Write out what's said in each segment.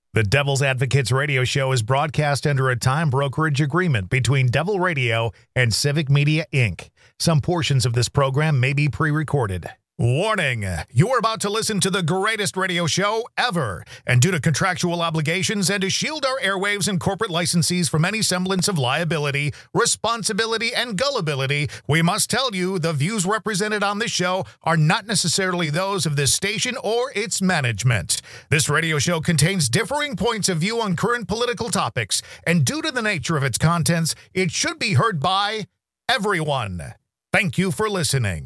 The Devil's Advocates radio show is broadcast under a time brokerage agreement between Devil Radio and Civic Media, Inc. Some portions of this program may be pre-recorded. Warning, you are about to listen to the greatest radio show ever, and due to contractual obligations and to shield our airwaves and corporate licensees from any semblance of liability, responsibility, and gullibility, we must tell you the views represented on this show are not necessarily those of this station or its management. This radio show contains differing points of view on current political topics, and due to the nature of its contents, it should be heard by everyone. Thank you for listening.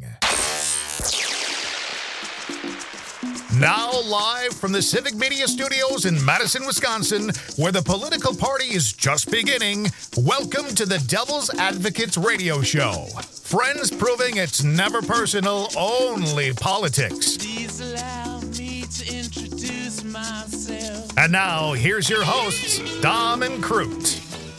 Now live from the Civic Media Studios in Madison, Wisconsin, where the political party is just beginning, welcome to the Devil's Advocates radio show. Friends proving it's never personal, only politics. Please allow me to introduce myself. And now, here's your hosts, Dom and Crute.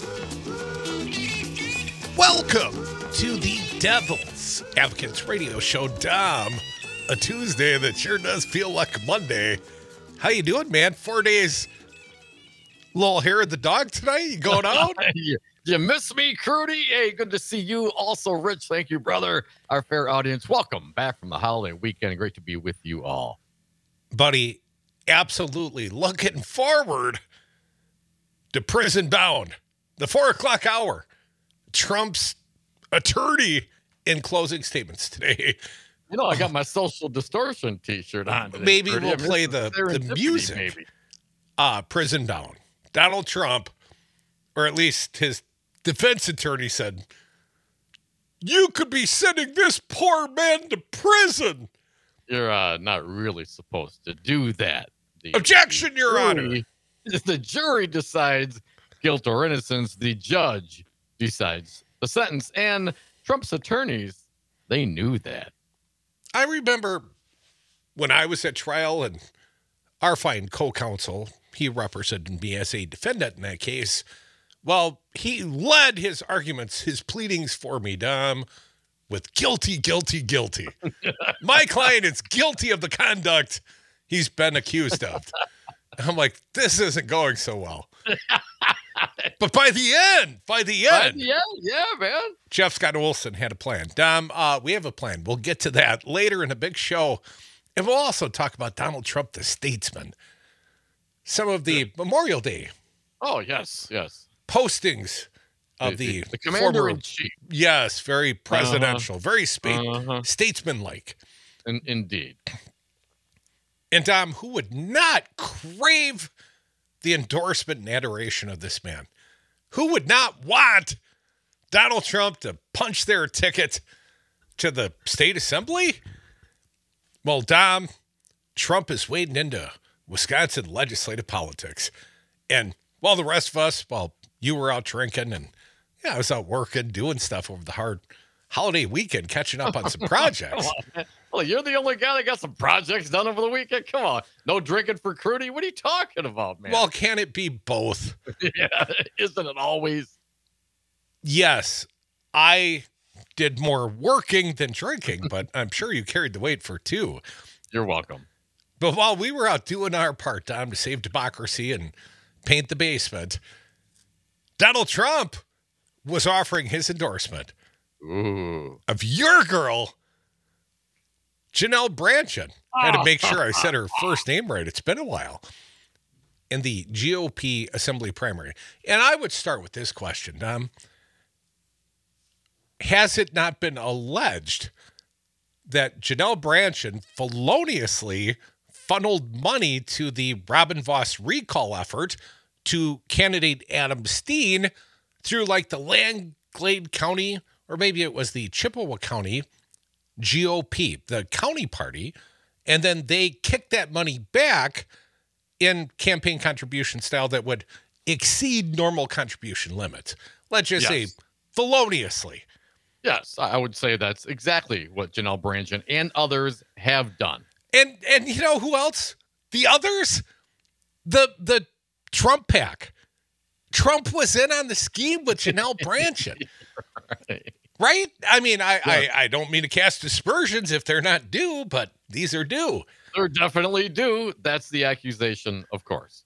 Welcome to the Devil's Advocates radio show, Dom. A Tuesday that sure does feel like Monday. How you doing, man? 4 days. Little hair of the dog tonight? You going out? You miss me, Crudy? Hey, good to see you. Also, Rich, thank you, brother. Our fair audience, welcome back from the holiday weekend. Great to be with you all. Buddy, absolutely. Looking forward to prison bound. The 4 o'clock hour. Trump's attorney in closing statements today. You know, I got my Social Distortion t-shirt on today. Maybe Crudy. we'll play the music. Maybe. Prison bound. Donald Trump, or at least his defense attorney, said, "You could be sending this poor man to prison." You're not really supposed to do that. Objection, Your Honor. The jury decides guilt or innocence. The judge decides the sentence. And Trump's attorneys, they knew that. I remember when I was at trial and our fine co-counsel, he represented me as a defendant in that case. Well, he led his arguments, his pleadings for me, Dom, with guilty, guilty, guilty. My client is guilty of the conduct he's been accused of. I'm like, this isn't going so well. But by the end, Yeah, man. Jeff Scott Olson had a plan. Dom, we have a plan. We'll get to that later in a big show. And we'll also talk about Donald Trump, the statesman. Some of the Memorial Day. Oh, yes. Postings of the commander-in-chief. Yes, very presidential, very statesman-like. Indeed. And Dom, who would not crave the endorsement and adoration of this man? Who would not want Donald Trump to punch their ticket to the state assembly? Well, Dom, Trump is wading into Wisconsin legislative politics. And while the rest of us, you were out drinking and I was out working, doing stuff over the hard holiday weekend, catching up on some projects. Well, you're the only guy that got some projects done over the weekend. Come on. No drinking for Crudy. What are you talking about, man? Well, can it be both? Yeah, isn't it always? Yes, I did more working than drinking, but I'm sure you carried the weight for two. You're welcome. But while we were out doing our part, Dom, to save democracy and paint the basement, Donald Trump was offering his endorsement of your girl, Janelle Brandtjen. I had to make sure I said her first name right. It's been a while. In the GOP assembly primary. And I would start with this question, Dom. Has it not been alleged that Janelle Brandtjen feloniously funneled money to the Robin Vos recall effort to candidate Adam Steen through like the Langlade County, or maybe it was the Chippewa County GOP, the county party, and then they kicked that money back in campaign contribution style that would exceed normal contribution limits. Let's just say feloniously. Yes, I would say that's exactly what Janelle Brandtjen and others have done. And you know who else? The others? The Trump PAC. Trump was in on the scheme with Janelle Brandtjen. Right? I mean, I don't mean to cast aspersions if they're not due, but these are due. They're definitely due. That's the accusation, of course.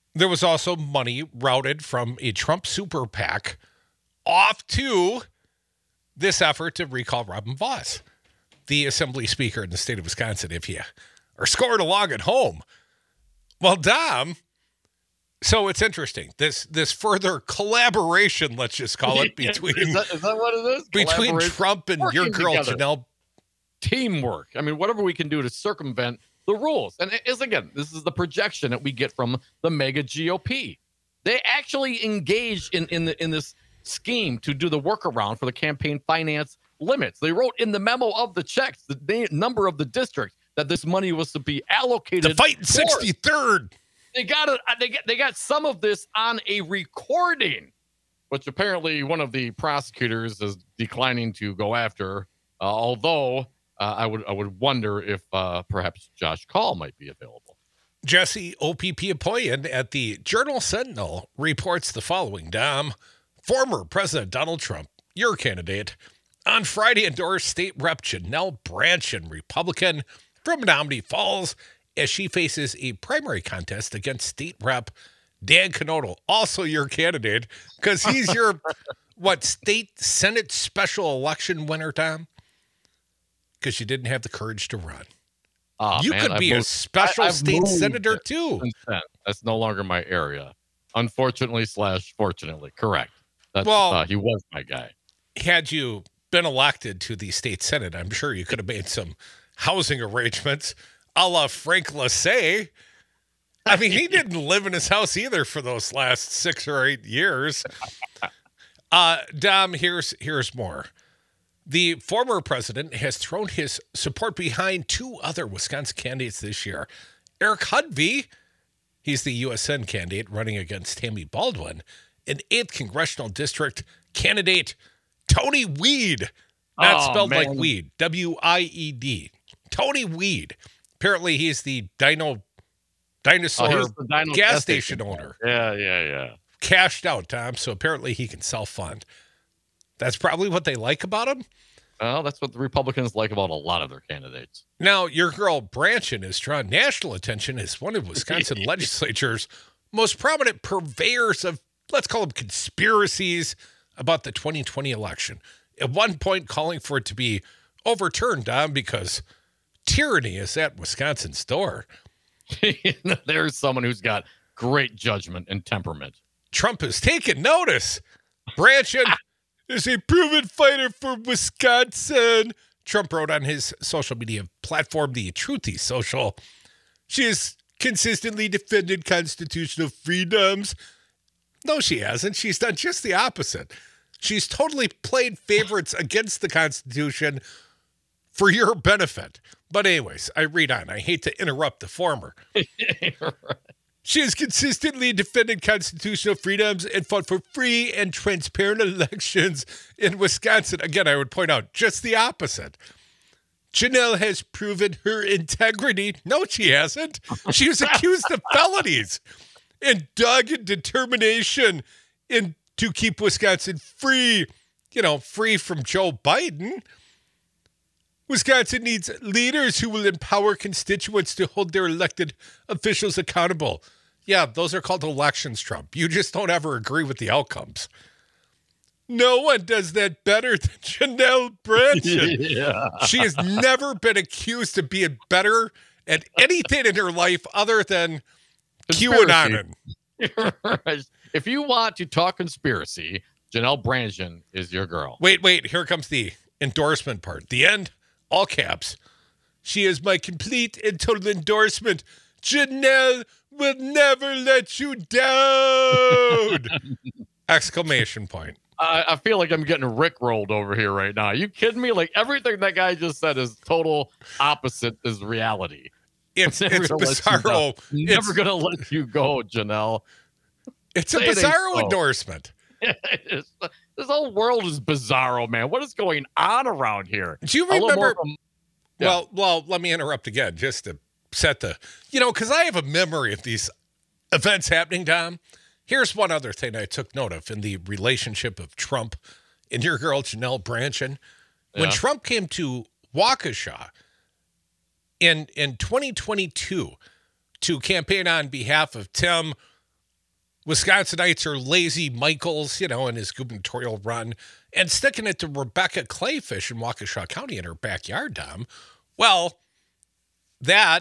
There was also money routed from a Trump super PAC off to this effort to recall Robin Vos, the assembly speaker in the state of Wisconsin, if you are scoring along at home. Well, Dom, so it's interesting. This further collaboration, let's just call it, between is that what it is? between Trump and your girl, together. Janelle. Teamwork. I mean, whatever we can do to circumvent the rules. And it is, again, this is the projection that we get from the mega GOP. They actually engaged in this scheme to do the workaround for the campaign finance limits. They wrote in the memo of the checks the number of the district that this money was to be allocated. The fight in 63rd. They got it. They got some of this on a recording, which apparently one of the prosecutors is declining to go after. Although I would wonder if perhaps Josh Call might be available. Jesse OPP Apoyan at the Journal Sentinel reports the following, Dom. Former President Donald Trump, your candidate, on Friday endorsed State Rep Janelle Brandtjen, Republican, from Menominee Falls, as she faces a primary contest against State Rep Dan Knodel, also your candidate, because he's your, State Senate special election winner, Tom? Because you didn't have the courage to run. You could be a special state senator, too. That's no longer my area. Unfortunately / fortunately. Correct. He was my guy. Had you been elected to the state senate, I'm sure you could have made some housing arrangements a la Frank Lassay. I mean, he didn't live in his house either for those last 6 or 8 years. Dom, here's more. The former president has thrown his support behind 2 other Wisconsin candidates this year. Eric Hudvey, he's the USN candidate running against Tammy Baldwin, an 8th congressional district candidate, Tony Weed, not spelled like weed, W-I-E-D. Tony Weed. Apparently, he's the dinosaur gas station owner. Yeah. Cashed out, Tom, so apparently he can self-fund. That's probably what they like about him. Well, that's what the Republicans like about a lot of their candidates. Now, your girl Brandtjen has drawn national attention as one of Wisconsin legislature's most prominent purveyors of, let's call them, conspiracies about the 2020 election. At one point, calling for it to be overturned, Dom, because tyranny is at Wisconsin's door. There's someone who's got great judgment and temperament. Trump has taken notice. Brandtjen is a proven fighter for Wisconsin. Trump wrote on his social media platform, the Truthy Social. She has consistently defended constitutional freedoms. No, she hasn't. She's done just the opposite. She's totally played favorites against the Constitution for your benefit. But anyways, I read on. I hate to interrupt the former. She has consistently defended constitutional freedoms and fought for free and transparent elections in Wisconsin. Again, I would point out just the opposite. Janelle has proven her integrity. No, she hasn't. She was accused of felonies and dogged determination to keep Wisconsin free, free from Joe Biden. Wisconsin needs leaders who will empower constituents to hold their elected officials accountable. Yeah, those are called elections, Trump. You just don't ever agree with the outcomes. No one does that better than Janelle Brandtjen. Yeah. She has never been accused of being better at anything in her life other than QAnon. If you want to talk conspiracy, Janelle Brandtjen is your girl. Wait. Here comes the endorsement part. The end, all caps. She is my complete and total endorsement. Janelle will never let you down! Exclamation point. I feel like I'm getting rickrolled over here right now. Are you kidding me? Like, everything that guy just said is total opposite is reality. It's bizarro. Never going to let you go, Janelle. It's a bizarro endorsement. This whole world is bizarro, man. What is going on around here? Do you remember? Well, let me interrupt again just to set the, because I have a memory of these events happening, Dom. Here's one other thing I took note of in the relationship of Trump and your girl, Janelle Brandtjen. When Trump came to Waukesha in 2022 to campaign on behalf of Tim Wisconsinites are lazy Michaels, in his gubernatorial run, and sticking it to Rebecca Clayfish in Waukesha County in her backyard, Dom. Well, that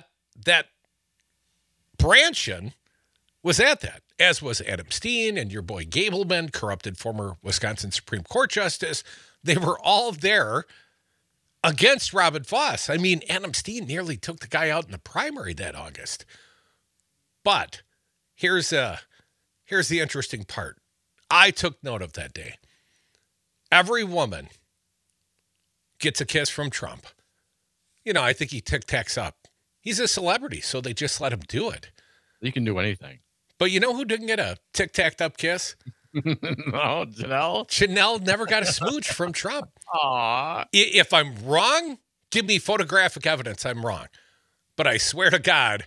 Branchen was at that, as was Adam Steen and your boy Gableman, corrupted former Wisconsin Supreme Court Justice. They were all there against Robin Vos. I mean, Adam Steen nearly took the guy out in the primary that August. But here's the interesting part. I took note of that day. Every woman gets a kiss from Trump. I think he tic-tacs up. He's a celebrity, so they just let him do it. You can do anything. But you know who didn't get a tic-tacked up kiss? No, Janelle? Janelle never got a smooch from Trump. Aw. If I'm wrong, give me photographic evidence I'm wrong. But I swear to God,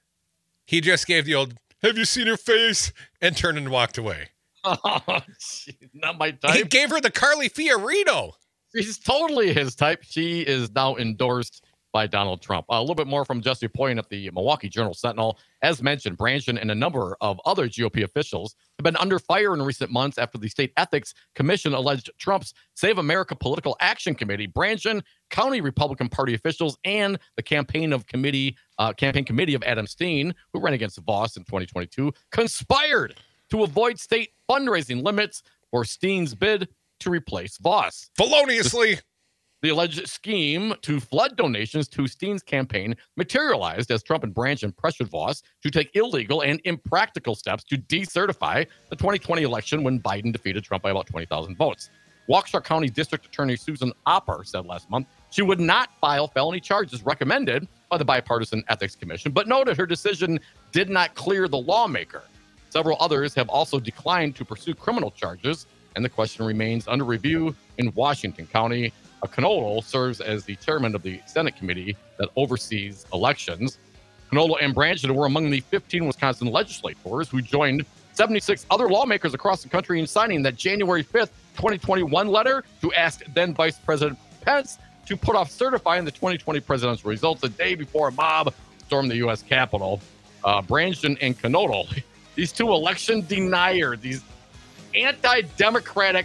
he just gave the old, "Have you seen her face?" and turned and walked away. Oh, geez, not my type. He gave her the Carly Fiorito. She's totally his type. She is now endorsed by Donald Trump. A little bit more from Jesse Poyen at the Milwaukee Journal-Sentinel. As mentioned, Branchen and a number of other GOP officials have been under fire in recent months after the State Ethics Commission alleged Trump's Save America Political Action Committee, Branchen, county Republican Party officials, and the campaign committee of Adam Steen, who ran against Vos in 2022, conspired to avoid state fundraising limits for Steen's bid to replace Vos. Feloniously. The alleged scheme to flood donations to Steen's campaign materialized as Trump and Branchen pressured Vos to take illegal and impractical steps to decertify the 2020 election when Biden defeated Trump by about 20,000 votes. Waukesha County District Attorney Susan Opper said last month she would not file felony charges recommended by the Bipartisan Ethics Commission, but noted her decision did not clear the lawmaker. Several others have also declined to pursue criminal charges, and the question remains under review in Washington County. Knodl serves as the chairman of the Senate committee that oversees elections. Knodl and Branchen were among the 15 Wisconsin legislators who joined 76 other lawmakers across the country in signing that January 5th, 2021 letter to ask then Vice President Pence to put off certifying the 2020 presidential results a day before a mob stormed the U.S. Capitol. Branchen and Knodl, these two election deniers, these anti-democratic,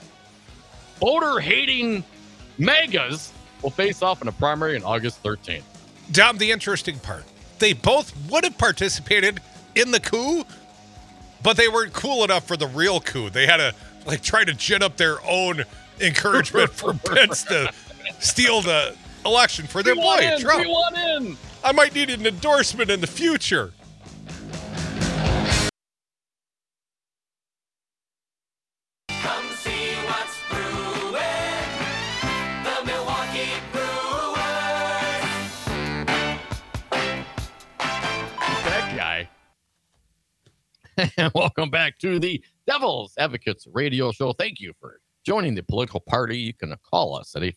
voter-hating megas will face off in a primary on August 13th. Dom, the interesting part. They both would have participated in the coup, but they weren't cool enough for the real coup. They had to try to gin up their own encouragement for Pence to steal the election for their boy, Trump. We want in. I might need an endorsement in the future. And welcome back to the Devil's Advocates Radio Show. Thank you for joining the political party. You can call us at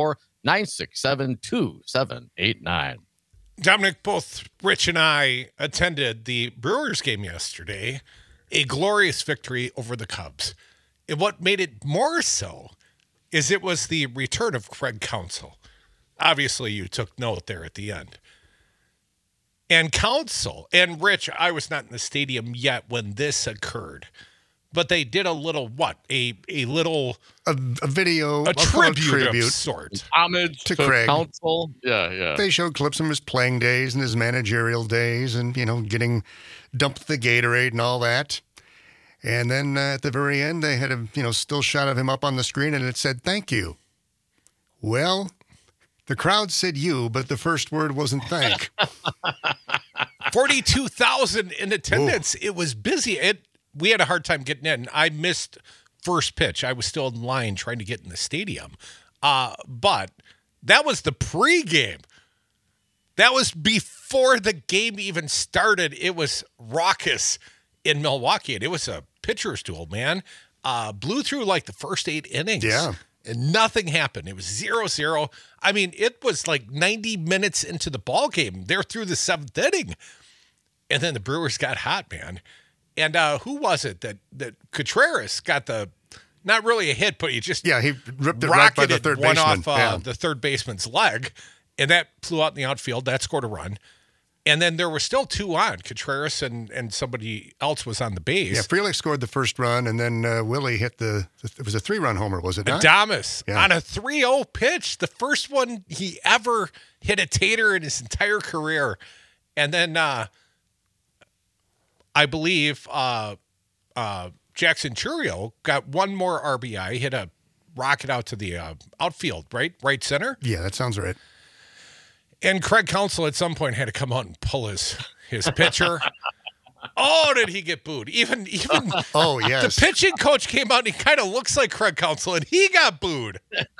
844-967-2789. Dominic, both Rich and I attended the Brewers game yesterday, a glorious victory over the Cubs. And what made it more so is it was the return of Craig Counsell. Obviously, you took note there at the end. And Counsell, and Rich, I was not in the stadium yet when this occurred, but they did a little a video, a tribute of sorts. Homage to Craig Counsell. Yeah. They showed clips from his playing days and his managerial days and, getting dumped the Gatorade and all that. And then at the very end, they had a, still shot of him up on the screen and it said, "Thank you." Well, the crowd said "you," but the first word wasn't "thank." 42,000 in attendance. Ooh. It was busy. We had a hard time getting in. I missed first pitch. I was still in line trying to get in the stadium. But that was the pregame. That was before the game even started. It was raucous in Milwaukee, and it was a pitcher's duel, man. Blew through the first 8 innings. Yeah. And nothing happened. It was 0-0. I mean, it was 90 minutes into the ball game. They're through the 7th inning. And then the Brewers got hot, man. And who was it that Contreras got not really a hit, but he just he ripped it right by the third baseman. One off the third baseman's leg, and that flew out in the outfield. That scored a run. And then there were still 2 on. Contreras and somebody else was on the base. Yeah, Frelick scored the first run, and then Willie hit it was a 3-run homer, was it not? Adames Yeah. on a 3-0 pitch, the first one he ever hit a tater in his entire career. And then I believe Jackson Chourio got one more RBI, hit a rocket out to the outfield, right center. Yeah, that sounds right. And Craig Counsell at some point had to come out and pull his pitcher. Oh, did he get booed? Even Oh, yes. the pitching coach came out and he kind of looks like Craig Counsell, and he got booed.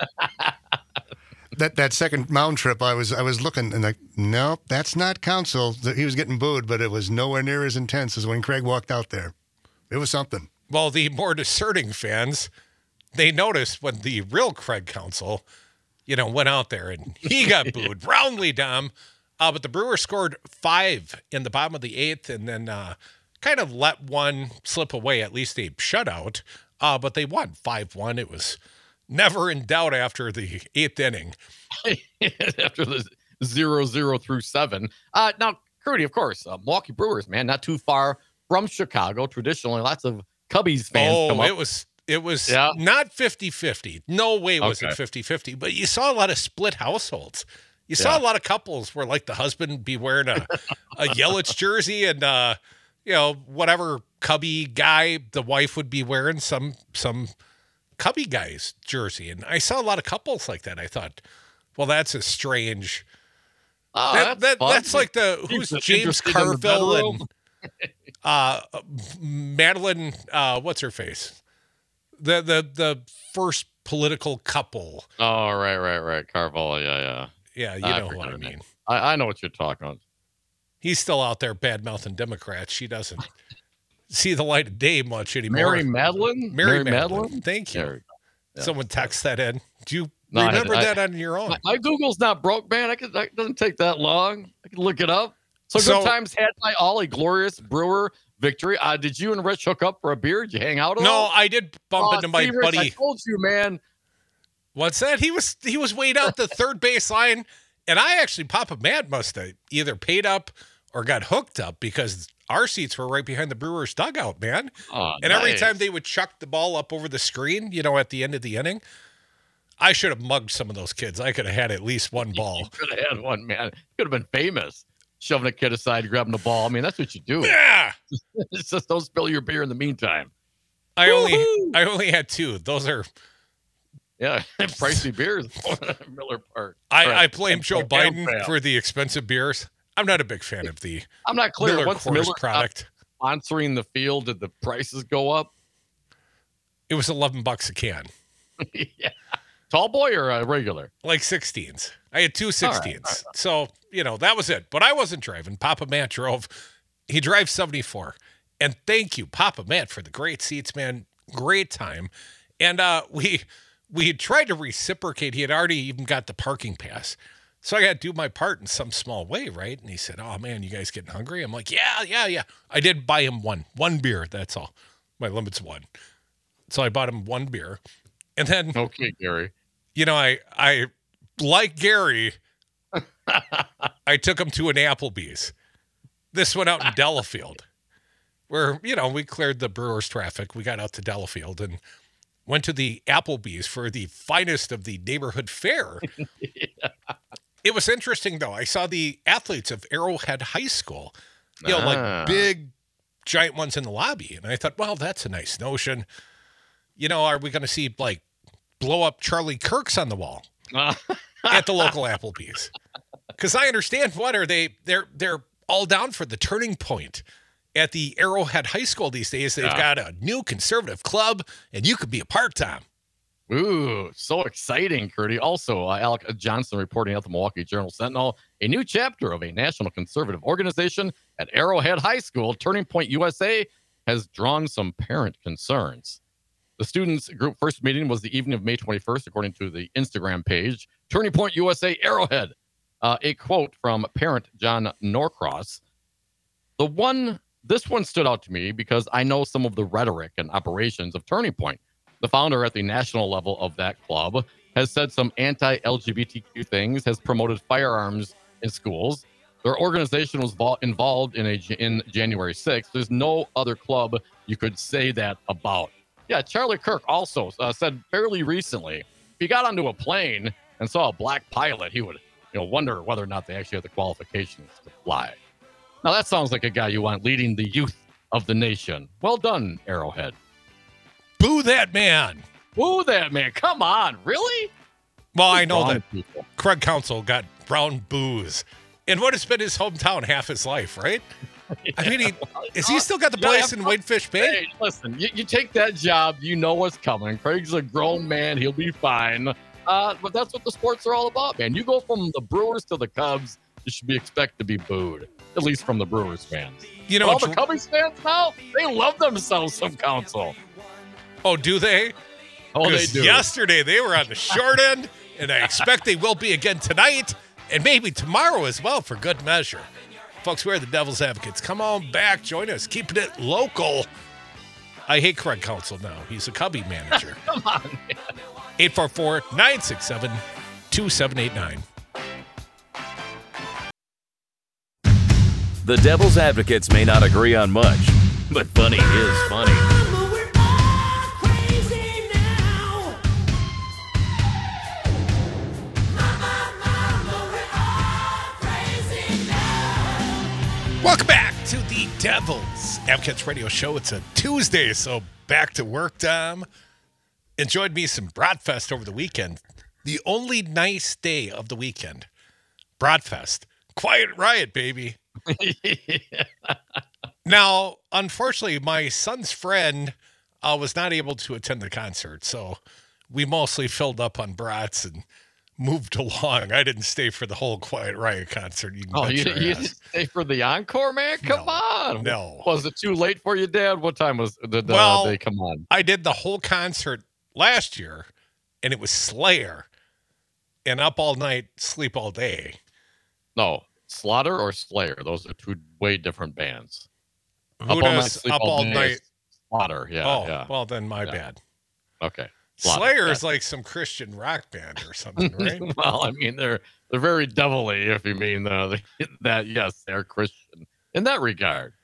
That second mound trip, I was looking and like, nope, that's not Counsell. He was getting booed, but it was nowhere near as intense as when Craig walked out there. It was something. Well, the more discerning fans, they noticed when the real Craig Counsell, went out there and he got booed roundly, Dom. But the Brewers scored 5 in the bottom of the 8th and then kind of let one slip away, at least a shutout. But they won 5-1. It was never in doubt after the 8th inning. After the 0-0 through 7. Now, Crudy, of course, Milwaukee Brewers, man, not too far from Chicago. Traditionally, lots of Cubbies fans come up. It was not 50-50. No way was it 50-50, but you saw a lot of split households. You saw a lot of couples where like the husband be wearing a Yelich jersey and whatever Cubby guy, the wife would be wearing some Cubby guy's jersey. And I saw a lot of couples like that. I thought, well, that's a strange. That's like who's James Carville and Madeline, what's her face? The first political couple. Oh, right. Carvalho, yeah. Yeah, you know what I mean. I know what you're talking about. He's still out there bad-mouthing Democrats. She doesn't see the light of day much anymore. Mary Madeline? Thank you. Yeah. Someone text that in. Do you remember that on your own? My Google's not broke, man. It doesn't take that long. I can look it up. So good times had by all, a glorious Brewer victory. Did you and Rich hook up for a beer? Did you hang out at all? No, I did bump into my buddy. I told you, man. What's that? He was weighed out the third base line, and Papa Matt must have either paid up or got hooked up because our seats were right behind the Brewers dugout, man. Oh, and every time they would chuck the ball up over the screen, at the end of the inning, I should have mugged some of those kids. I could have had at least one ball. You could have had one, man. Could have been famous. Shoving a kid aside, grabbing the ball. I mean, that's what you do. Yeah. It's just don't spill your beer in the meantime. I only had 2. Those are pricey beers. Miller Park. I blame Joe Biden for the expensive beers. I'm not a big fan of the I'm not clear. Miller Once Coors Miller product. Sponsoring the field, did the prices go up? It was $11 a can. Yeah. Tall boy or a regular? Like 16s. I had 2 16s. All right. So, that was it. But I wasn't driving. Papa Matt drove. He drives 74. And thank you, Papa Matt, for the great seats, man. Great time. And we had tried to reciprocate. He had already even got the parking pass. So I got to do my part in some small way, right? And he said, oh, man, you guys getting hungry? I'm like, yeah. I did buy him one beer. That's all. My limit's 1. So I bought him 1 beer. And then, okay, Gary. I like Gary, I took him to an Applebee's. This went out in Delafield, where, we cleared the Brewers traffic. We got out to Delafield and went to the Applebee's for the finest of the neighborhood fare. Yeah. It was interesting, though. I saw the athletes of Arrowhead High School, like big, giant ones in the lobby. And I thought, well, that's a nice notion. Are we going to see, blow up Charlie Kirk's on the wall at the local Applebee's? Because I understand they're all down for the Turning Point at the Arrowhead High School these days. They've got a new conservative club, and you could be a part-time. Ooh, so exciting, Curdy. Also, Alec Johnson reporting at the Milwaukee Journal-Sentinel, a new chapter of a national conservative organization at Arrowhead High School, Turning Point USA, has drawn some parent concerns. The students' group first meeting was the evening of May 21st, according to the Instagram page. Turning Point USA Arrowhead. A quote from parent John Norcross. This one stood out to me because I know some of the rhetoric and operations of Turning Point. The founder at the national level of that club has said some anti-LGBTQ things, has promoted firearms in schools. Their organization was involved in January 6th. There's no other club you could say that about. Yeah, Charlie Kirk also said fairly recently, if he got onto a plane and saw a black pilot, he would wonder whether or not they actually have the qualifications to fly. Now, that sounds like a guy you want leading the youth of the nation. Well done, Arrowhead. Boo that man. Woo, that man. Come on. Really? Well, I know that People. Craig Counsell got brown booze in what has been his hometown half his life, right? I mean, is he still got the place in Whitefish Bay? Hey, listen, you take that job, you know what's coming. Craig's a grown man. He'll be fine. But that's what the sports are all about, man. You go from the Brewers to the Cubs, you should be expected to be booed, at least from the Brewers fans. You know, All the Cubbies fans now, they love themselves some Counsell. oh, do they? Oh, they 'Cause do. yesterday they were on the short end, and I expect they will be again tonight and maybe tomorrow as well for good measure. Folks, we're the Devil's Advocates. Come on back. Join us. Keeping it local. I hate Craig Counsell now. He's a Cubby manager. Come on, man. 844-967-2789. The Devil's Advocates may not agree on much, but funny is funny. Welcome back to the Devil's Advocates Radio Show. It's a Tuesday, so back to work time. Enjoyed me some Bratfest over the weekend. The only nice day of the weekend. Bratfest. Quiet Riot, baby. Now, unfortunately, my son's friend was not able to attend the concert, so we mostly filled up on brats and moved along. I didn't stay for the whole Quiet Riot concert. You didn't stay for the encore, man? Come on. No. Was it too late for you, Dad? What time did they come on? I did the whole concert last year, and it was Slayer. And up all night, sleep all day. No, Slaughter or Slayer. Those are two way different bands. Who does Up All Night? Slaughter, yeah. Oh, yeah. well, then my bad. Okay. Slayer is like some Christian rock band or something, right? Well, I mean, they're very devilly, if you mean that. Yes, they're Christian in that regard.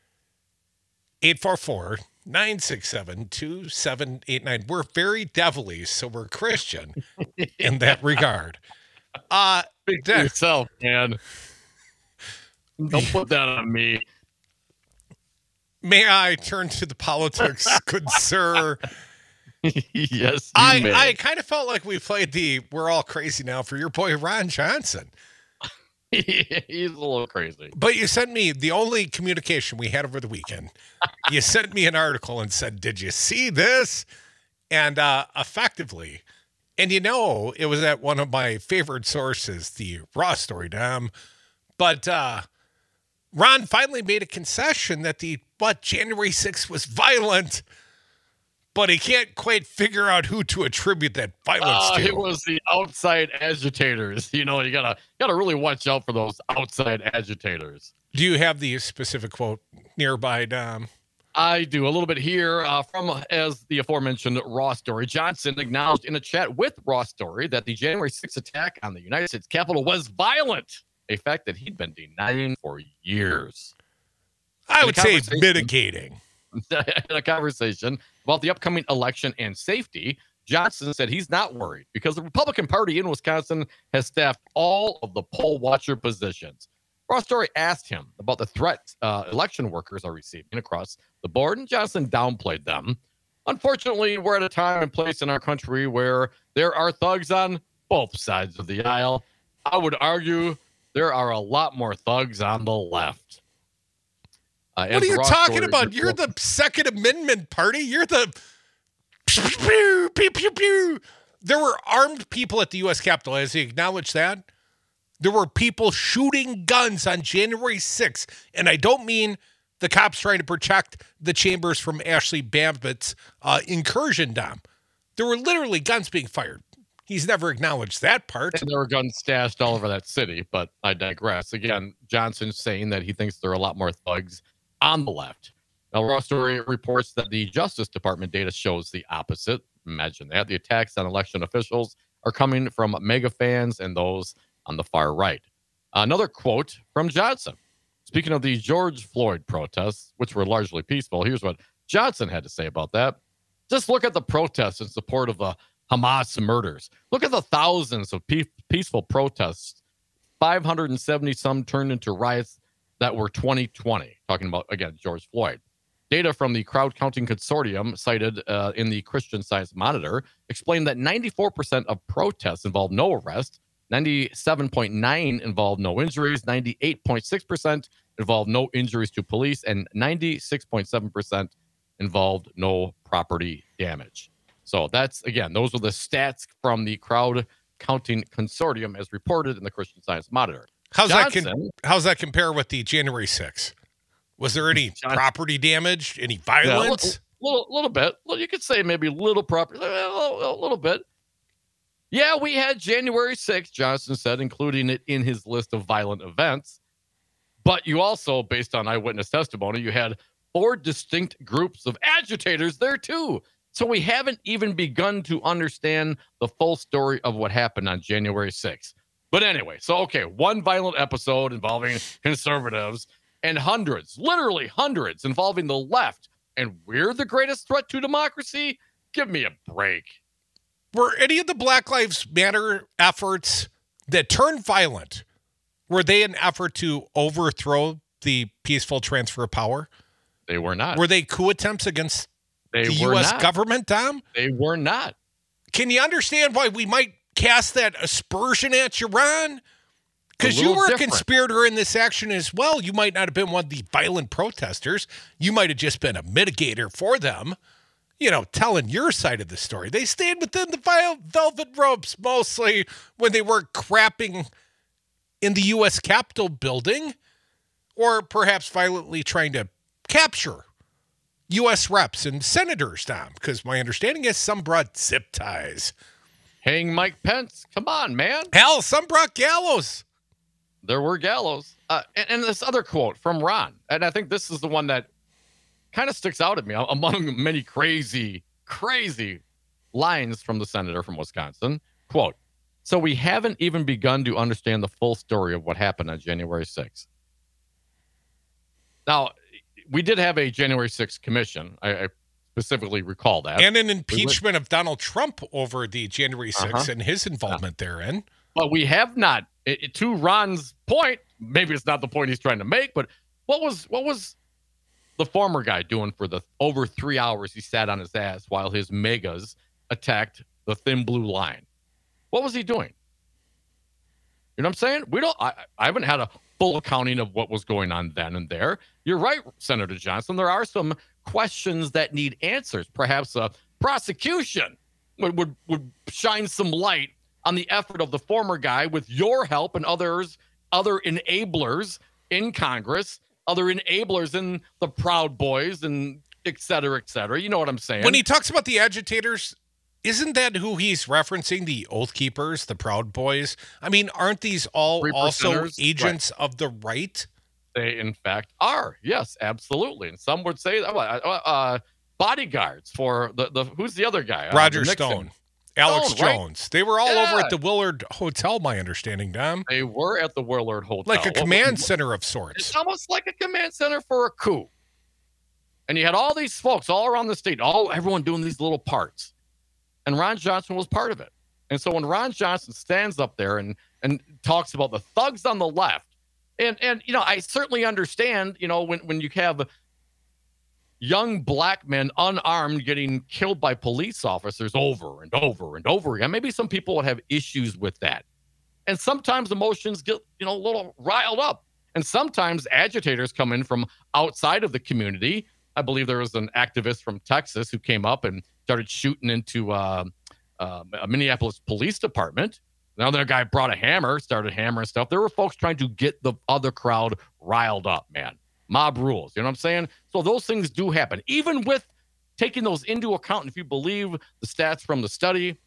844-967-2789. We're very devilly, so we're Christian in that regard. Speak to yourself, man. Don't put that on me. May I turn to the politics, good sir? Yes, you may. I kind of felt like we played the "We're All Crazy Now" for your boy Ron Johnson. He's a little crazy. But you sent me the only communication we had over the weekend. You sent me an article and said, "Did you see this?" And effectively, and it was at one of my favorite sources, the Raw Story, Dom. But Ron finally made a concession that January 6th was violent. But he can't quite figure out who to attribute that violence to. It was the outside agitators. You gotta really watch out for those outside agitators. Do you have the specific quote nearby, Dom? I do. A little bit here from, as the aforementioned Raw Story. Johnson acknowledged in a chat with Raw Story that the January 6th attack on the United States Capitol was violent, a fact that he'd been denying for years. I would say mitigating. In a conversation about the upcoming election and safety, Johnson said he's not worried because the Republican Party in Wisconsin has staffed all of the poll watcher positions. Raw Story asked him about the threats election workers are receiving across the board, and Johnson downplayed them. Unfortunately, we're at a time and place in our country where there are thugs on both sides of the aisle. I would argue there are a lot more thugs on the left. What are you talking about? You're the Second Amendment party. You're the pew, pew, pew, pew. There were armed people at the U.S. Capitol. Has he acknowledged that? There were people shooting guns on January 6th. And I don't mean the cops trying to protect the chambers from Ashley Babbitt's incursion, Dom. There were literally guns being fired. He's never acknowledged that part. And there were guns stashed all over that city, but I digress. Again, Johnson's saying that he thinks there are a lot more thugs on the left. Now, Raw Story reports that the Justice Department data shows the opposite. Imagine that. The attacks on election officials are coming from MAGA fans and those on the far right. Another quote from Johnson. Speaking of the George Floyd protests, which were largely peaceful, here's what Johnson had to say about that. Just look at the protests in support of the Hamas murders. Look at the thousands of peaceful protests. 570 some turned into riots that were 2020. Talking about, again, George Floyd. Data from the crowd counting consortium cited in the Christian Science Monitor explained that 94% of protests involved no arrest, 97.9% involved no injuries, 98.6% involved no injuries to police, and 96.7% involved no property damage. So that's, again, those are the stats from the crowd counting consortium as reported in the Christian Science Monitor. How's that compare with the January 6th? Was there any property damage? Any violence? Yeah, a little bit. Well, you could say maybe a little property, a little bit. Yeah, we had January 6th, Johnson said, including it in his list of violent events. But you also, based on eyewitness testimony, you had 4 distinct groups of agitators there too. So we haven't even begun to understand the full story of what happened on January 6th. But anyway, so okay, one violent episode involving conservatives and hundreds, literally hundreds, involving the left. And we're the greatest threat to democracy? Give me a break. Were any of the Black Lives Matter efforts that turned violent, were they an effort to overthrow the peaceful transfer of power? They were not. Were they coup attempts against the U.S. government, Tom? They were not. Can you understand why we might cast that aspersion at you, Ron? Because you were a conspirator in this action as well. You might not have been one of the violent protesters. You might have just been a mitigator for them, you know, telling your side of the story. They stayed within the velvet ropes mostly when they were crapping in the U.S. Capitol building or perhaps violently trying to capture U.S. reps and senators, Tom, because my understanding is some brought zip ties. Hang Mike Pence. Come on, man. Hell, some brought gallows. There were gallows. And this other quote from Ron, and I think this is the one that kind of sticks out at me among many crazy, crazy lines from the senator from Wisconsin. Quote, so we haven't even begun to understand the full story of what happened on January 6th. Now, we did have a January 6th commission. I specifically recall that. And an impeachment of Donald Trump over the January 6th and his involvement therein. But we have not, to Ron's point, maybe it's not the point he's trying to make, but what was the former guy doing for the over 3 hours he sat on his ass while his megas attacked the thin blue line? What was he doing? You know what I'm saying? I haven't had a full accounting of what was going on then and there. You're right, Senator Johnson. There are some questions that need answers. Perhaps a prosecution would shine some light on the effort of the former guy with your help and other enablers in Congress, other enablers in the Proud Boys and et cetera, et cetera. You know what I'm saying? When he talks about the agitators, isn't that who he's referencing? The Oath Keepers, the Proud Boys? I mean, aren't these all also agents of the right? They, in fact, are. Yes, absolutely. And some would say bodyguards for the who's the other guy? Roger Stone. Alex Jones. Right? They were all over at the Willard Hotel, my understanding, Dom. They were at the Willard Hotel. Like a command center of sorts. It's almost like a command center for a coup. And you had all these folks all around the state, everyone doing these little parts. And Ron Johnson was part of it. And so when Ron Johnson stands up there and talks about the thugs on the left, and you know, I certainly understand, you know, when you have young black men unarmed getting killed by police officers over and over and over again. Maybe some people would have issues with that. And sometimes emotions get, you know, a little riled up. And sometimes agitators come in from outside of the community. I believe there was an activist from Texas who came up and started shooting into a Minneapolis police department. Another guy brought a hammer, started hammering stuff. There were folks trying to get the other crowd riled up, man. Mob rules, you know what I'm saying? So those things do happen. Even with taking those into account, if you believe the stats from the study,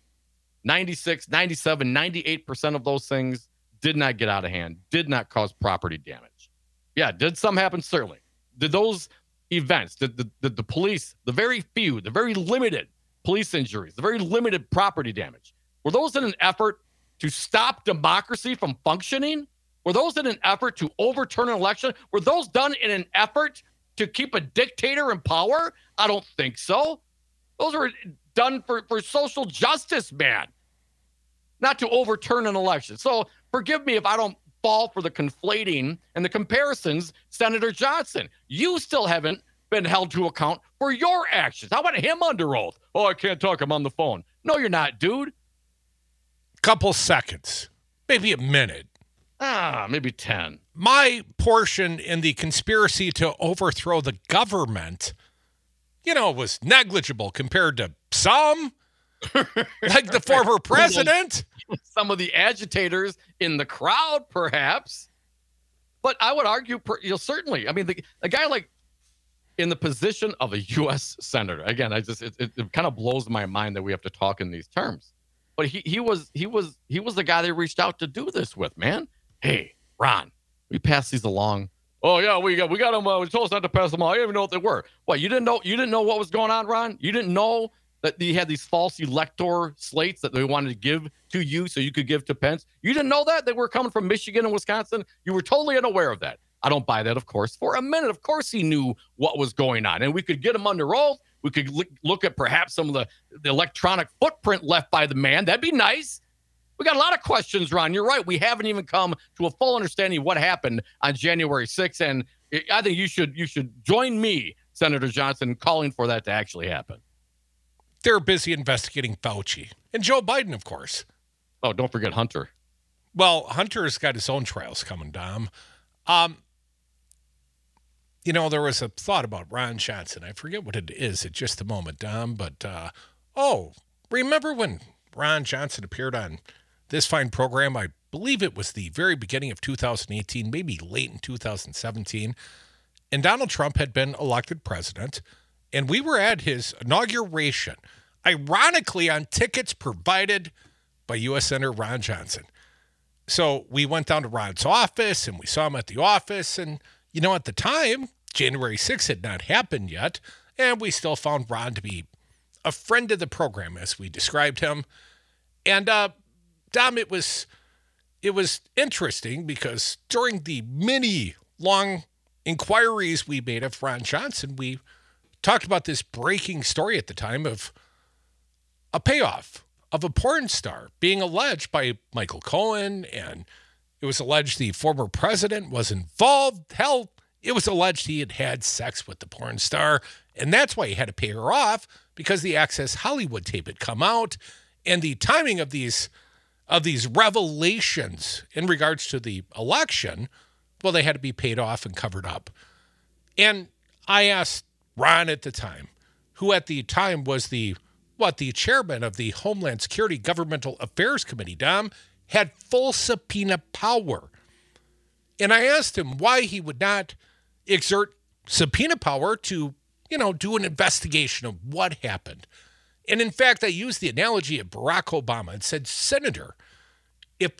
96, 97, 98% of those things did not get out of hand, did not cause property damage. Yeah, did some happen? Certainly. Did those events, did the police, the very few, the very limited police injuries, the very limited property damage, were those in an effort to stop democracy from functioning? Were those in an effort to overturn an election? Were those done in an effort to keep a dictator in power? I don't think so. Those were done for social justice, man, not to overturn an election. So forgive me if I don't fall for the conflating and the comparisons, Senator Johnson. You still haven't been held to account for your actions. How about him under oath? Oh, I can't talk. I'm on the phone. No, you're not, dude. Couple seconds, maybe a minute. Maybe 10. My portion in the conspiracy to overthrow the government, was negligible compared to some, like the former president. Some of the agitators in the crowd, perhaps. But I would argue, certainly. I mean, a guy like in the position of a U.S. senator, again, it kind of blows my mind that we have to talk in these terms. But he was the guy they reached out to do this with, man. Hey, Ron, we passed these along. Oh yeah, we got them. We told us not to pass them along. I didn't even know what they were. What, you didn't know what was going on, Ron? You didn't know that you had these false elector slates that they wanted to give to you so you could give to Pence? You didn't know that? They were coming from Michigan and Wisconsin? You were totally unaware of that. I don't buy that, of course. For a minute, of course he knew what was going on. And we could get him under oath. We could look at perhaps some of the electronic footprint left by the man. That'd be nice. We got a lot of questions, Ron. You're right. We haven't even come to a full understanding of what happened on January 6th. And I think you should join me, Senator Johnson, calling for that to actually happen. They're busy investigating Fauci. And Joe Biden, of course. Oh, don't forget Hunter. Well, Hunter's got his own trials coming, Dom. There was a thought about Ron Johnson. I forget what it is at just a moment, Dom. But, remember when Ron Johnson appeared on this fine program? I believe it was the very beginning of 2018, maybe late in 2017. And Donald Trump had been elected president. And we were at his inauguration, ironically on tickets provided by U.S. Senator Ron Johnson. So we went down to Ron's office and we saw him at the office. And, at the time, January 6th had not happened yet. And we still found Ron to be a friend of the program, as we described him. And, Dom, it was interesting because during the many long inquiries we made of Ron Johnson, we talked about this breaking story at the time of a payoff of a porn star being alleged by Michael Cohen, and it was alleged the former president was involved. Hell, it was alleged he had had sex with the porn star, and that's why he had to pay her off, because the Access Hollywood tape had come out, and the timing of these revelations in regards to the election, well, they had to be paid off and covered up. And I asked Ron at the time, who at the time was the chairman of the Homeland Security Governmental Affairs Committee, Dom, had full subpoena power. And I asked him why he would not exert subpoena power to, do an investigation of what happened. And in fact, I used the analogy of Barack Obama and said, Senator, if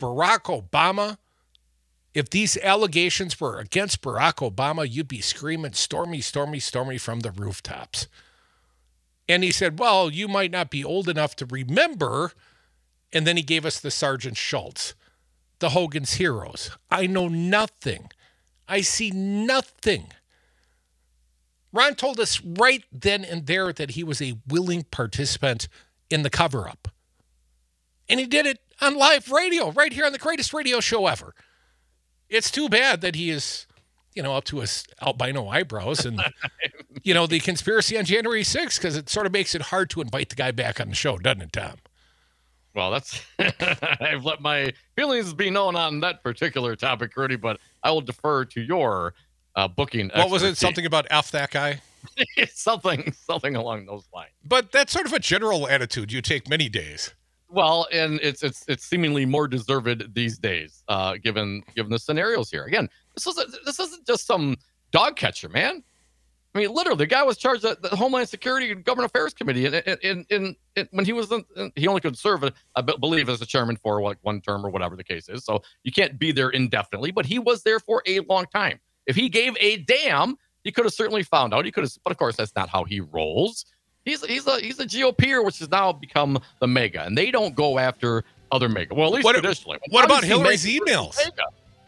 these allegations were against Barack Obama, you'd be screaming, "Stormy, stormy, stormy" from the rooftops. And he said, well, you might not be old enough to remember. And then he gave us the Sergeant Schultz, the Hogan's Heroes. I know nothing. I see nothing. Ron told us right then and there that he was a willing participant in the cover-up. And he did it on live radio, right here on the greatest radio show ever. It's too bad that he is, up to his albino eyebrows and, the conspiracy on January 6th, because it sort of makes it hard to invite the guy back on the show, doesn't it, Tom? Well, that's I've let my feelings be known on that particular topic, Rudy, but I will defer to your booking expertise. What was it? Something about F that guy? something along those lines. But that's sort of a general attitude you take many days. Well, and it's seemingly more deserved these days, given the scenarios here. Again, this isn't just some dog catcher, man. I mean, literally, the guy was charged at the Homeland Security and Government Affairs Committee, and when he was he only could serve, I believe, as a chairman for one term or whatever the case is. So you can't be there indefinitely, but he was there for a long time. If he gave a damn, he could have certainly found out. He could have, but of course, that's not how he rolls. He's a GOPer, which has now become the MAGA, and they don't go after other MAGA. Well, at least traditionally. What about Hillary's emails?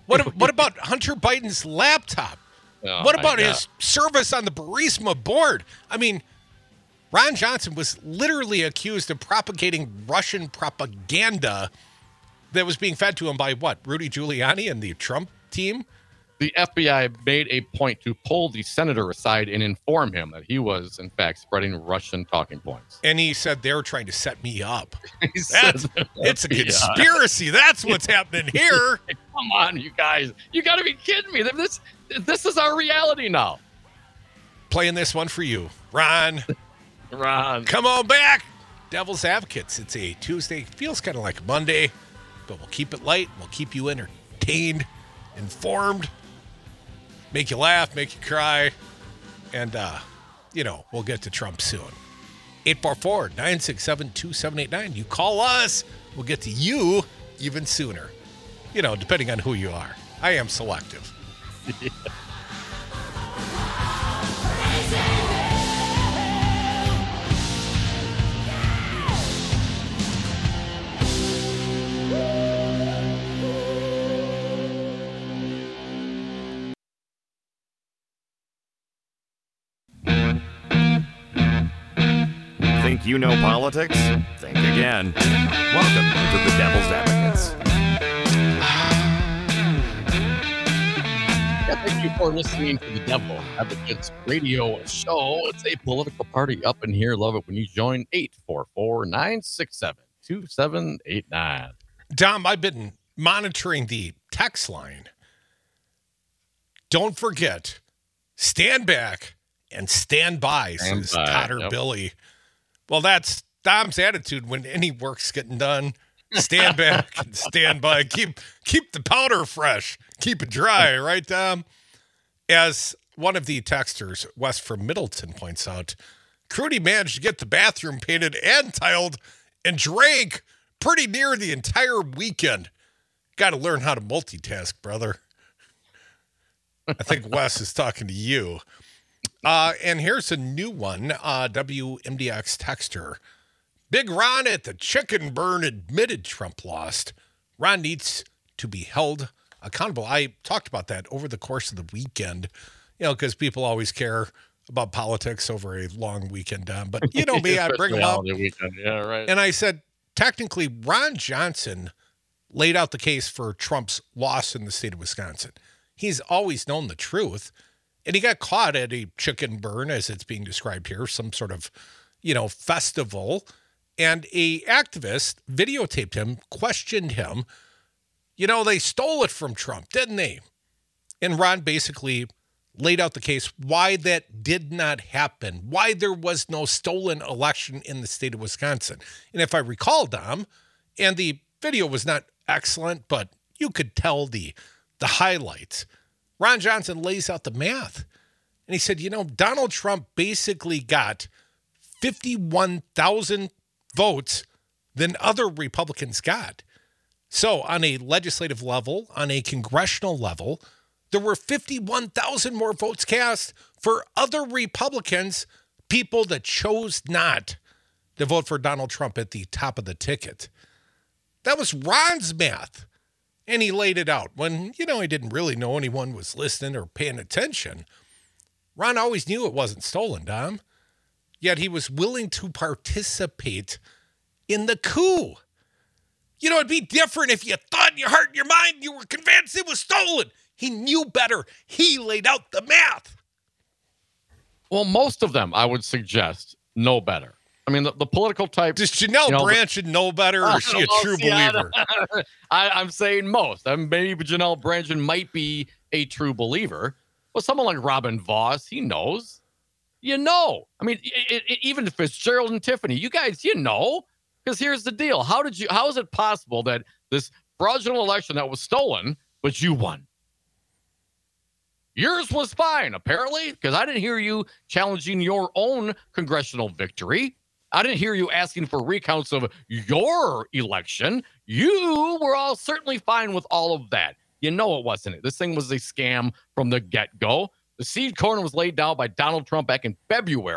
What about Hunter Biden's laptop? Oh, What my about God. his service on the Burisma board? I mean, Ron Johnson was literally accused of propagating Russian propaganda that was being fed to him by what? Rudy Giuliani and the Trump team? The FBI made a point to pull the senator aside and inform him that he was, in fact, spreading Russian talking points. And he said they were trying to set me up. He said, It's a FBI. conspiracy. That's what's happening here. Come on, you guys. You got to be kidding me. This is our reality now. Playing this one for you, Ron. Ron. Come on back. Devil's Advocates. It's a Tuesday. Feels kind of like a Monday, but we'll keep it light. We'll keep you entertained, informed, make you laugh, make you cry. And, we'll get to Trump soon. 844-967-2789. You call us. We'll get to you even sooner. Depending on who you are. I am selective. Think you know politics? Think again. Welcome to the Devil's Advocates. Yeah, thank you for listening to the Devil Advocates radio show. It's a political party up in here. Love it when you join. 844-967-2789. Dom, I've been monitoring the text line. Don't forget, stand back and stand by, says by, Cotter yep. Billy. Well, that's Dom's attitude when any work's getting done. Stand back and stand by. Keep the powder fresh. Keep it dry, right, Dom? As one of the texters, Wes from Middleton, points out, Crudy managed to get the bathroom painted and tiled and drank pretty near the entire weekend. Got to learn how to multitask, brother. I think Wes is talking to you. And here's a new one, WMDX texter. Big Ron at the chicken burn admitted Trump lost. Ron needs to be held accountable. I talked about that over the course of the weekend, because people always care about politics over a long weekend, Dom. But you know me, I bring them up. Weekend. Yeah, right. And I said, technically, Ron Johnson laid out the case for Trump's loss in the state of Wisconsin. He's always known the truth. And he got caught at a chicken burn, as it's being described here, some sort of, festival. And a activist videotaped him, questioned him. They stole it from Trump, didn't they? And Ron basically laid out the case why that did not happen, why there was no stolen election in the state of Wisconsin. And if I recall, Dom, and the video was not excellent, but you could tell the highlights. Ron Johnson lays out the math. And he said, Donald Trump basically got 51,000 votes than other Republicans got. So on a legislative level, on a congressional level, there were 51,000 more votes cast for other Republicans, people that chose not to vote for Donald Trump at the top of the ticket. That was Ron's math. And he laid it out when, he didn't really know anyone was listening or paying attention. Ron always knew it wasn't stolen, Dom. Yet he was willing to participate in the coup. It'd be different if you thought in your heart and your mind you were convinced it was stolen. He knew better. He laid out the math. Well, most of them, I would suggest, know better. I mean, the political type. Does Janelle Branchen know better, or is she a true believer? I'm saying most. Maybe Janelle Branchen might be a true believer. But someone like Robin Voss, he knows. I mean, even if it's Gerald and Tiffany, you guys, because here's the deal. How is it possible that this fraudulent election that was stolen, but you won? Yours was fine, apparently, because I didn't hear you challenging your own congressional victory. I didn't hear you asking for recounts of your election. You were all certainly fine with all of that. It wasn't it. This thing was a scam from the get-go. The seed corn was laid down by Donald Trump back in February.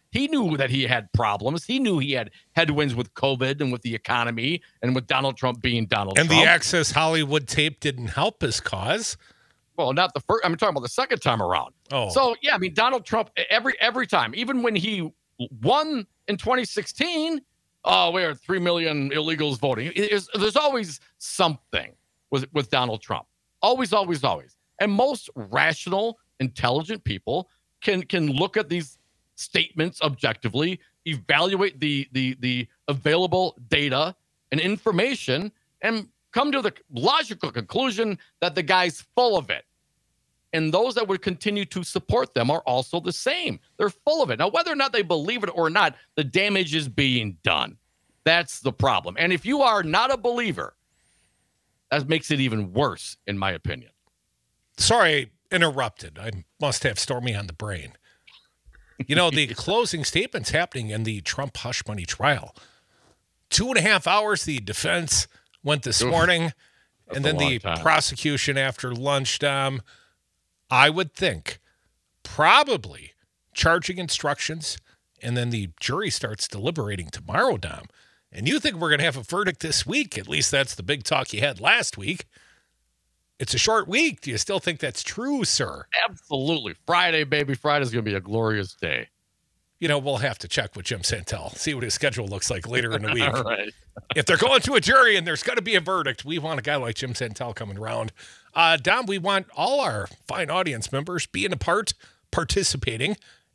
He knew that he had problems. He knew he had headwinds with COVID and with the economy and with Donald Trump being Donald And Trump. the Access Hollywood tape didn't help his cause. Well, not the first. I'm talking about the second time around. Oh. So, yeah, I mean, Donald Trump, every time, even when he won in 2016, we had 3 million illegals voting. There's always something with Donald Trump. Always, always, always. And most rational, intelligent people can look at these statements objectively, evaluate the available data and information, and come to the logical conclusion that the guy's full of it. And those that would continue to support them are also the same. They're full of it. Now, whether or not they believe it or not, the damage is being done. That's the problem. And if you are not a believer, that makes it even worse, in my opinion. Sorry, interrupted. I must have Stormy on the brain. You know, the closing statements happening in the Trump hush money trial. 2.5 hours, the defense went this morning, and then the prosecution after lunch. I would think probably charging instructions, and then the jury starts deliberating tomorrow, Dom. And you think we're going to have a verdict this week? At least that's the big talk you had last week. It's a short week. Do you still think that's true, sir? Absolutely. Friday, baby. Friday's going to be a glorious day. You know, we'll have to check with Jim Santel, see what his schedule looks like later in the week. All right. If they're going to a jury and there's going to be a verdict, we want a guy like Jim Santel coming around. Dom, we want all our fine audience members being a part, participating.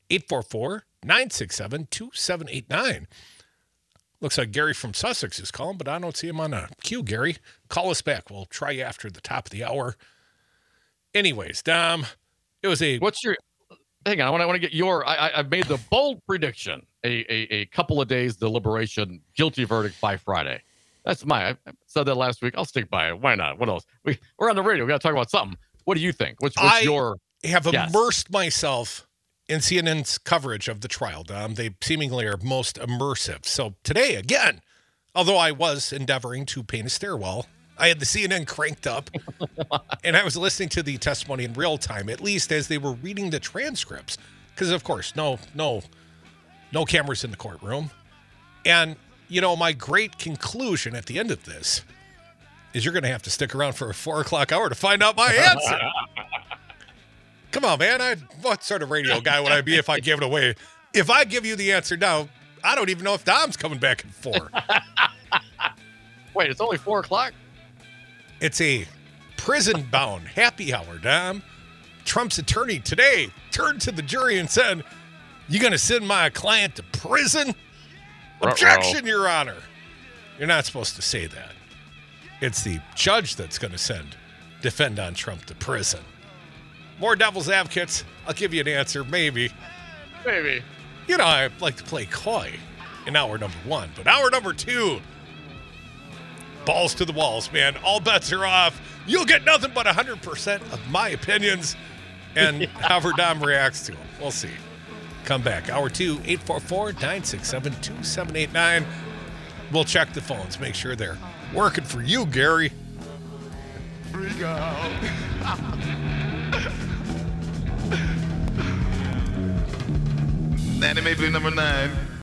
844-967-2789. Looks like Gary from Sussex is calling, but I don't see him on a queue, Gary. Call us back. We'll try you after the top of the hour. Anyways, Dom, it was a... What's your... Hang on, I want to get your... I've made the bold prediction. A couple of days deliberation, guilty verdict by Friday. That's I said that last week. I'll stick by it. Why not? What else? We're on the radio. We got to talk about something. What do you think? What's your... I have guess? immersed myself in CNN's coverage of the trial, Dom. They seemingly are most immersive. So today, again, although I was endeavoring to paint a stairwell, I had the CNN cranked up, and I was listening to the testimony in real time, at least as they were reading the transcripts. Because, of course, no cameras in the courtroom. And, you know, my great conclusion at the end of this is you're going to have to stick around for a 4 o'clock hour to find out my answer. Come on, man. What sort of radio guy would I be if I gave it away? If I give you the answer now, I don't even know if Dom's coming back at 4. Wait, it's only 4 o'clock? It's a prison-bound happy hour, Dom. Trump's attorney today turned to the jury and said, "You going to send my client to prison?" Objection, Your Honor. You're not supposed to say that. It's the judge that's going to defend on Trump to prison. More devil's advocates. I'll give you an answer, maybe. Maybe. You know, I like to play coy in hour number 1, but hour number 2, balls to the walls, man. All bets are off. You'll get nothing but 100% of my opinions and however Dom reacts to them. We'll see. Come back. Hour 2, 844-967-2789. We'll check the phones, make sure they're working for you, Gary. Freak out. Nanny Mapley number 9.